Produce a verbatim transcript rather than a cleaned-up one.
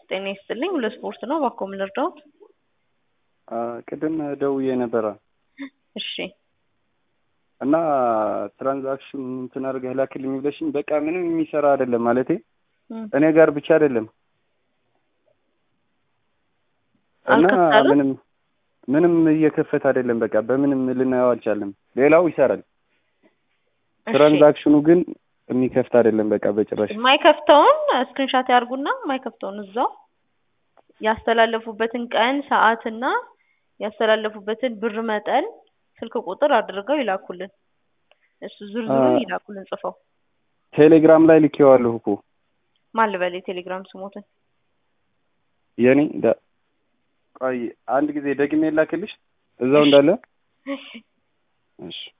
ጤና ይስጥልኝ ለስፖርት ነው ባኮ ምን ልርዳዎት? ቅድም ደውዬ ነበረ። እሺ እና ትራንዛክሽን እንትን አድርገህ ላክልኝ ብለሽኝ በቃ ምንም የሚሰራ አይደለም ማለቴ እኔ ጋር ብቻ አይደለም እና ምንም ምንም እየከፈተ አይደለም በቃ በምንም ልናየው አልቻለም። ሌላው ይሰራል ትራንዛክሽኑ ግን የሚከፍት አይደለም በቃ በጭራሽ። ማይከፍተውን ስክሪንሾት ያርጉና ማይከፍተውን እዛው ያስተላለፉበትን ቀን ሰዓትና ያስተላለፉበትን ብር መጠን ስልክ ቁጥር አድርገው ይላኩልን። እሱ ዝርዝሩን ይላኩልን ጽፈው። ቴሌግራም ላይ ልኬዋለሁ እኮ። ማን ልበል የቴሌግራም ስሞትን? የኔ ዳ ቆይ አንድ ጊዜ ደግሜ ላክልሽ እዛው እንዳለ። እሺ